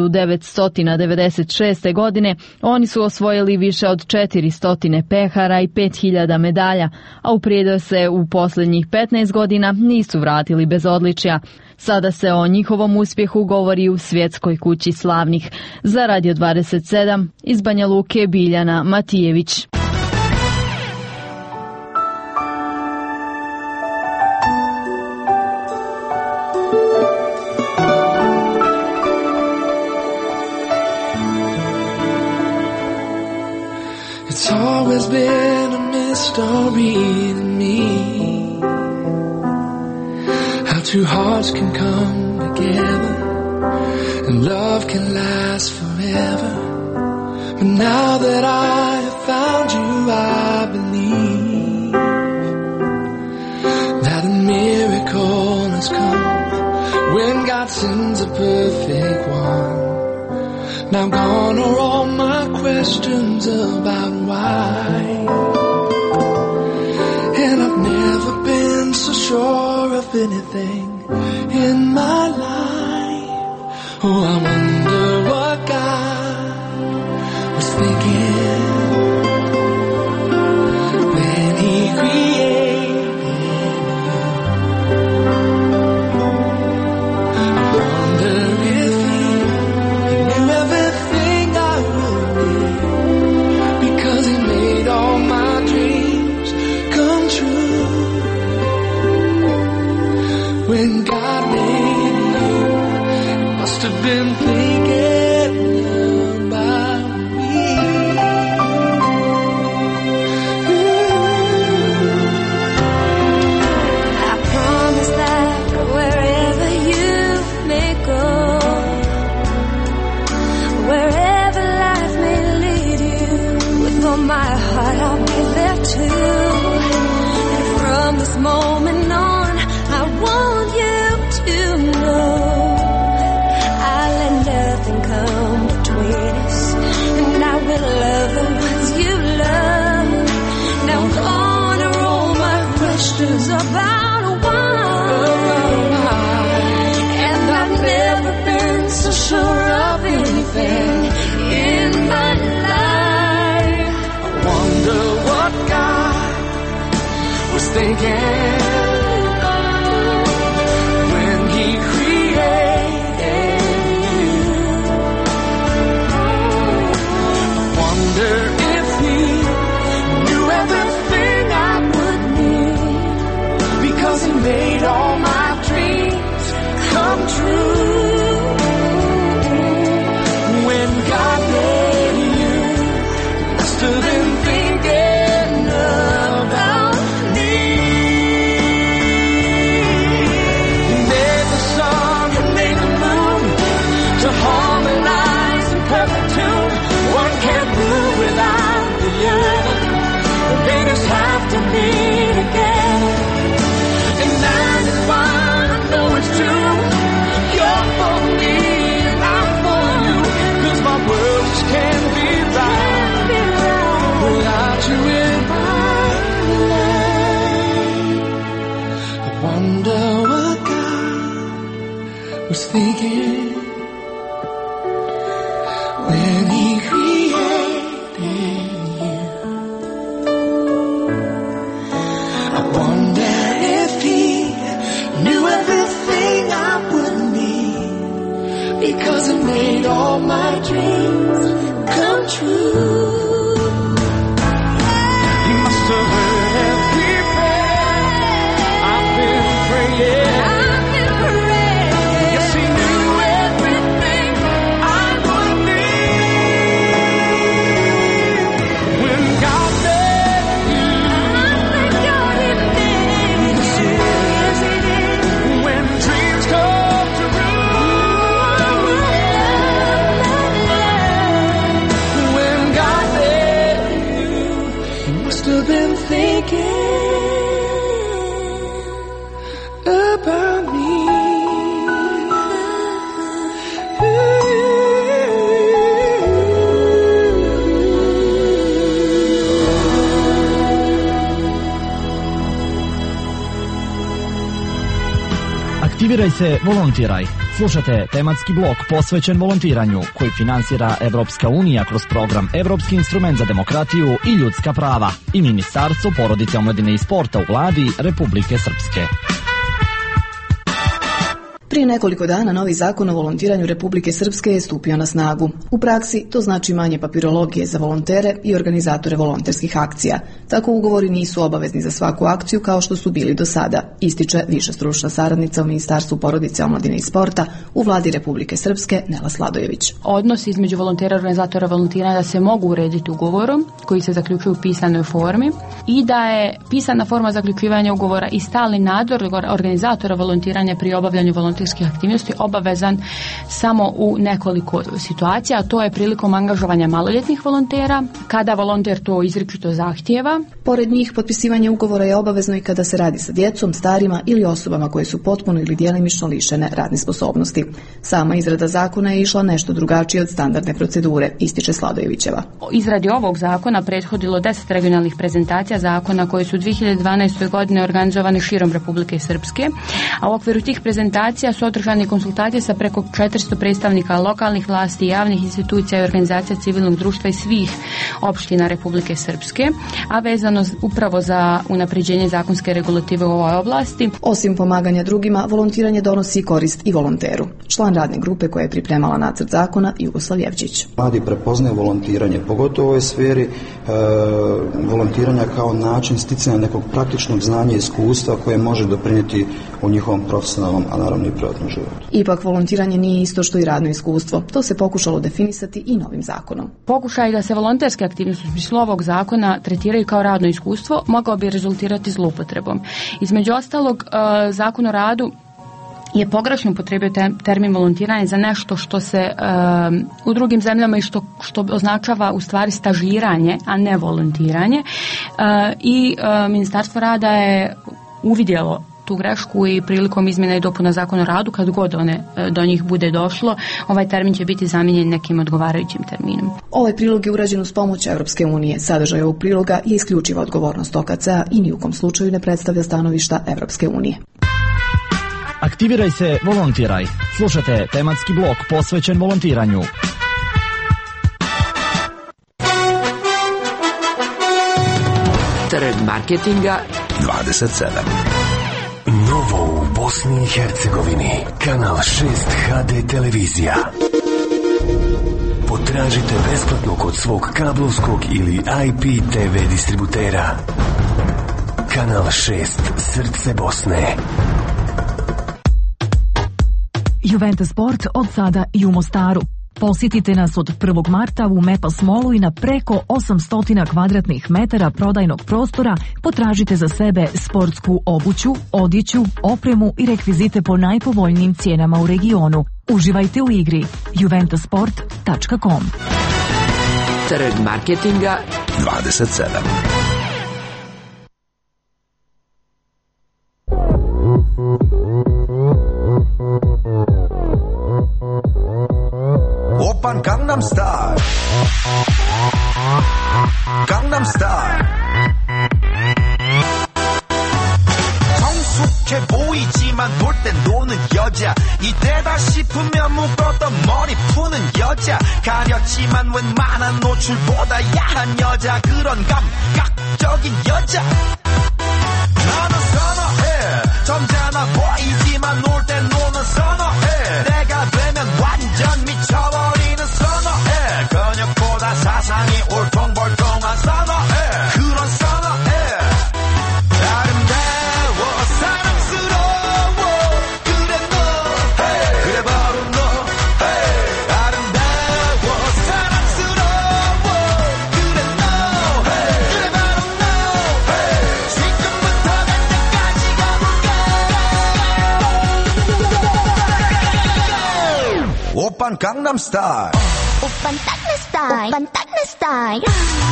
1996. godine oni su osvojili više od 400 pehara i 5000 medalja, a u Prijedor se u posljednjih 15 godina nisu vratili bez odličja. Sada se o njihovom uspjehu govori u Svjetskoj kući slavnih. Za Radio 27 iz Banja Luke Biljana Matijević. It's always been a mystery to me how two hearts can come together and love can last forever. But now that I have found you, I believe that a miracle has come when God sends a perfect one. Now gone are all my questions about why, and I've never been so sure of anything in my life. Oh, I wonder what God was thinking when He created you. I wonder if He knew everything I would need, all my heart, I'll be there too. And from this moment on, I want you to know I'll let nothing come between us, and I will love the ones you love. Now corner all my questions about why, and I've never been so sure of anything in my life. I wonder what God was thinking when He created you. I wonder if He knew everything I would need, because He made all my dreams come true. When God made you, He must have been thinking about me. He made the sun and made the moon to harmonize in perfect tune. One can't move without the other. They just have to meet again. And that is why I know it's true. You're for me and I'm for you, 'cause my world just can't be right without you in my life. I wonder what God was thinking when He created you. I wonder if He knew everything I would need, because He made all my dreams come true. He must have heard every prayer I've been praying. Yes, He knew everything I would need. When God made you, yes, He did. When dreams come true, when God made you, He must have been thinking about me. Aktiviraj se, volontiraj. Slušate tematski blok posvećen volontiranju koji finansira Evropska unija kroz program Evropski instrument za demokratiju i ljudska prava i Ministarstvo porodice, omladine i sporta u vladi Republike Srpske. Prije nekoliko dana novi zakon o volontiranju Republike Srpske je stupio na snagu. U praksi to znači manje papirologije za volontere i organizatore volonterskih akcija. Tako ugovori nisu obavezni za svaku akciju kao što su bili do sada, ističe viša stručna saradnica u Ministarstvu porodice, omladine i sporta u vladi Republike Srpske Nela Sladojević. Odnosi između volontera i organizatora volontiranja se mogu urediti ugovorom koji se zaključuju u pisanoj formi i da je pisana forma zaključivanja ugovora i stalni nadzor organizatora volontiranja pri obavljanju volonterskih aktivnosti obavezan samo u nekoliko situacija, a to je prilikom angažovanja maloljetnih volontera, kada volonter to izričito zahtijeva. Pored njih, potpisivanje ugovora je obavezno i kada se radi sa djecom, starima ili osobama koje su potpuno ili djelimično lišene radne sposobnosti. Sama izrada zakona je išla nešto drugačije od standardne procedure, ističe Sladojevićeva. Izradi ovog zakona prethodilo 10 regionalnih prezentacija zakona koje su u 2012. godine organizovane širom Republike Srpske, a u okviru tih prezentacija su održane konsultacije sa preko 400 predstavnika lokalnih vlasti, javnih institucija i organizacija civilnog društva i svih opština Republike Srpske, a vezano upravo za unapređenje zakonske regulative u ovoj oblasti. Osim pomaganja drugima, volontiranje donosi korist i volonteru. Član radne grupe koja je pripremala nacrt zakona, Jugoslav Jevđić. Mladi prepoznaju volontiranje, pogotovo u ovoj sferi volontiranja kao način sticanja nekog praktičnog znanja i iskustva koje može doprinijeti u njihovom profesionalnom, a naravno i privatnom životu. Ipak volontiranje nije isto što i radno iskustvo. To se pokušalo definisati i novim zakonom. Pokušaj da se volonterske aktivnosti u smislu ovog zakona tretiraju kao radno iskustvo mogao bi rezultirati zloupotrebom. Između ostalog, Zakon o radu je pogrešno upotrebio termin volontiranje za nešto što se u drugim zemljama i što označava u stvari stažiranje, a ne volontiranje. I Ministarstvo rada je uvidjelo tu grešku i prilikom izmjena i dopuna Zakona o radu, kad god do njih bude došlo, ovaj termin će biti zamijenjen nekim odgovarajućim terminom. Ovaj prilog je urađen uz pomoć Evropske unije. Sadržaj ovog priloga je isključiva odgovornost OKC-a i ni u kom slučaju ne predstavlja stanovišta Evropske unije. Aktiviraj se, volontiraj. Slušajte tematski blok posvećen volontiranju. Trend marketinga 27. Novo u Bosni i Hercegovini. Kanal 6 HD televizija. Potražite besplatno kod svog kablovskog ili IP TV distributera. Kanal 6 Srce Bosne. Juventa Sport od sada i u Mostaru. Posjetite nas od 1. marta u Mepas Mallu i na preko 800 kvadratnih metara prodajnog prostora potražite za sebe sportsku obuću, odjeću, opremu i rekvizite po najpovoljnijim cijenama u regionu. Uživajte u igri. juventasport.com. Trend marketinga 27. Open Gangnam Style. Gangnam Style. 성숙해 보이지만 놀 땐 노는 여자. 이때다 싶으면 묶었던 머리 푸는 여자. 가렸지만 웬만한 노출보다 야한 여자. 그런 감각적인 여자. 나는 선호해. 점잖아 보이지만 놀 땐 노는 선호해. 내가 되면 완전 미쳐버리는 선호해. 근육보다 사상이 울퉁불퉁한 선호해. 그런 선호해. 아름다워 사랑스러워 그래 너 그래 바로 너 아름다워 사랑스러워 그래 너 그래 바로 너 지금부터 갈 때까지 가볼까. 오빤 강남 스타일. 오빤 딱 내 스타일. 오빤 딱 내 스타일.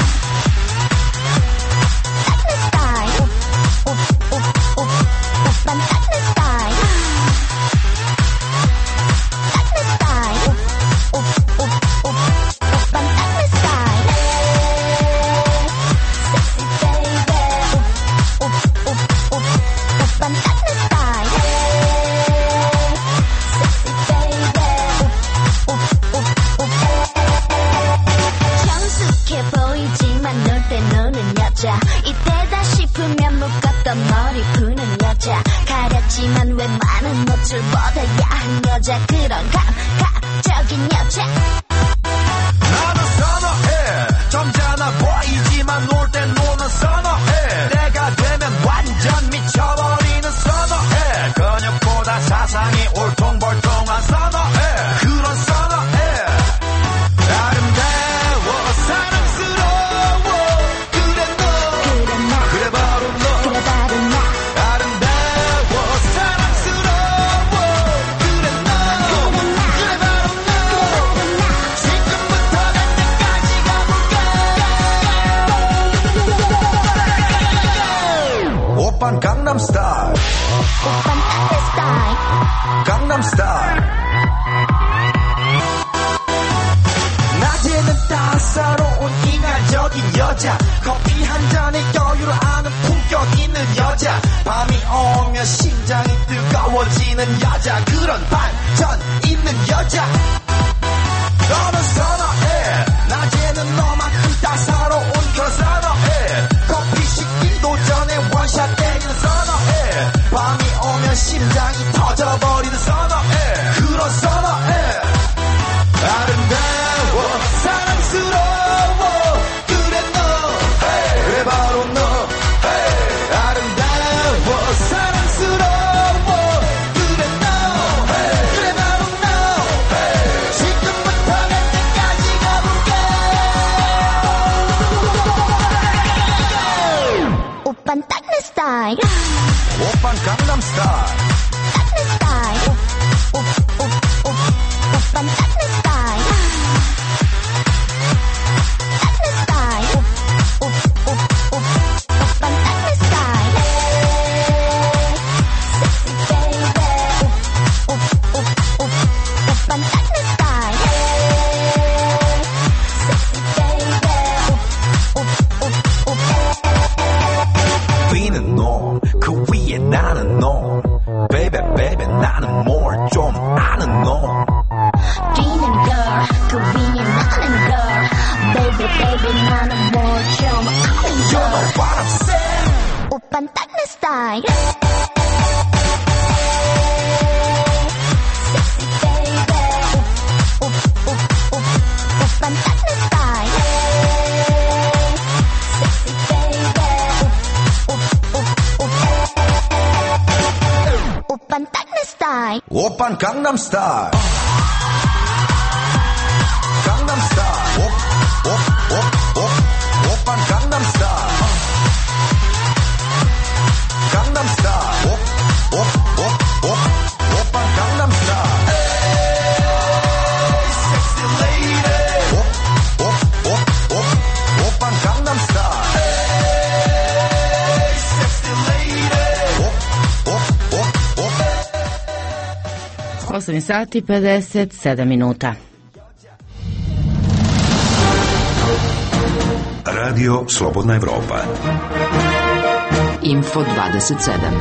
이때다 싶으면 묶었던 머리 푸는 여자. 가렸지만 웬만한 노출보다 야한 여자. 그런 감각적인 여자. 나는 선호해. 점잖아 보이지만 놀 땐 노는 선호해. 내가 되면 완전 미쳐버리는 선호해. 근육보다 사상이 울퉁불퉁한 선호해. 그런 선호해. 아름다워 사랑스러워 그래 너 그래 바로 너 아름다워 사랑스러워 그래 너 그래 바로 너 지금부터 갈 때까지 가볼까. 오빤 강남 스타일. 오빤 딱 내 스타일. 강남 스타일. 낮에는 따사로운 인간적인 여자. 커피 한 잔에 여유를 아는 품격 있는 여자. 밤이 오면 심장이 뜨거워지는 여자. 그런 반전 있는 여자. 너는 선호해. 낮에는 너만큼 따사로운 그런 선호해. 커피 식기도 전에 원샷 때리는 선호해. 밤이 오면 심장이 터져버리는 선호해. 그런 선호해. 아름다워 사랑스러워 그래 너 그래 바로 너 아름다워 사랑스러워 그래 너 그래 바로 너 지금부터 갈 때까지 가볼까. 오빤 딱 내 스타일. 오빤 강남 스타일. 딱 내 스타일. wanna more 좀 You know what I'm saying 오빤 딱 내 스타일 Sexy baby 오빤 딱 내 스타일 Sexy baby 오빤 딱 내 스타일 오빤 강남 스타일 강남 스타일 오빤 강남 스타일 강남 스타일 오빤 강남 스타일 Sexy lady 오빤 강남 스타일 Sexy lady 8 sati 57 minuta. Radio Slobodna Evropa. Info 27.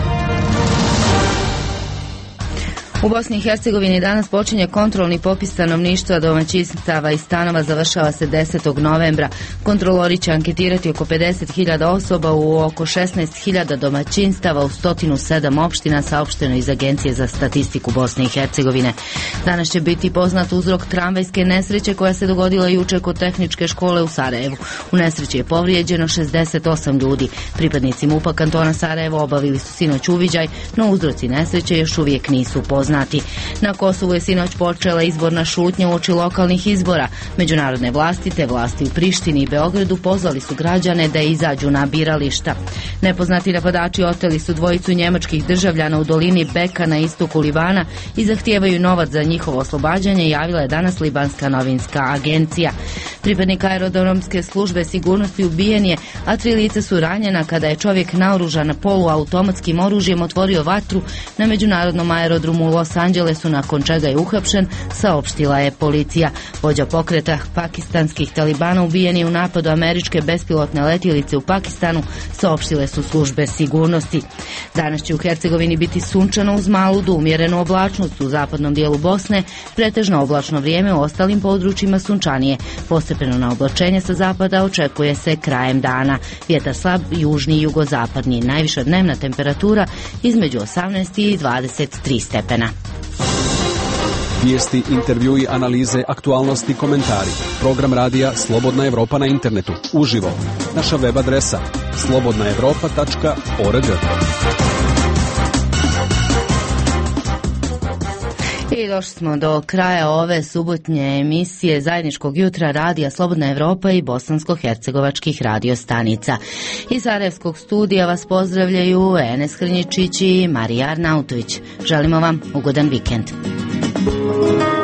U Bosni i Hercegovini danas počinje kontrolni popis stanovništva, domaćinstava i stanova, završava se 10. novembra. Kontrolori će anketirati oko 50.000 osoba u oko 16.000 domaćinstava u 107 opština, saopšteno iz Agencije za statistiku Bosne i Hercegovine. Danas će biti poznat uzrok tramvajske nesreće koja se dogodila juče kod tehničke škole u Sarajevu. U nesreći je povrijeđeno 68 ljudi. Pripadnici MUP-a kantona Sarajevo obavili su sinoć uviđaj, no uzroci nesreće još uvijek nisu poznati. Na Kosovu je sinoć počela izborna šutnja uoči lokalnih izbora. Međunarodne vlasti te vlasti u Prištini i Beogradu pozvali su građane da izađu na birališta. Nepoznati napadači oteli su dvojicu njemačkih državljana u dolini Beka na istoku Libana i zahtijevaju novac za njihovo oslobađanje, javila je danas Libanska novinska agencija. Pripadnik aerodromske službe sigurnosti ubijen je, a 3 lica su ranjena kada je čovjek naoružan poluautomatskim oružjem otvorio vatru na međunarodnom aerodromu u Los Angelesu, nakon čega je uhapšen, saopštila je policija. Vođa pokreta pakistanskih talibana ubijen je u napadu američke bespilotne letjelice u Pakistanu, saopštile su službe sigurnosti. Danas će u Hercegovini biti sunčano uz malu do umjerenu oblačnost, u zapadnom dijelu Bosne pretežno oblačno vrijeme, u ostalim područjima sunčanije. Postepeno na oblačenje sa zapada očekuje se krajem dana. Vjetar slab, južni i jugozapadni. Najviša dnevna temperatura između 18 i 23 stepena. Vijesti, intervjui, analize, aktualnosti, komentari. Program radija Slobodna Evropa na internetu. Uživo. Naša web adresa slobodnaevropa.org. I došli smo do kraja ove subotnje emisije zajedničkog jutra radija Slobodna Evropa i bosansko-hercegovačkih radiostanica. Iz Sarajevskog studija vas pozdravljaju Enes Hrnjičić i Marija Arnautović. Želimo vam ugodan vikend.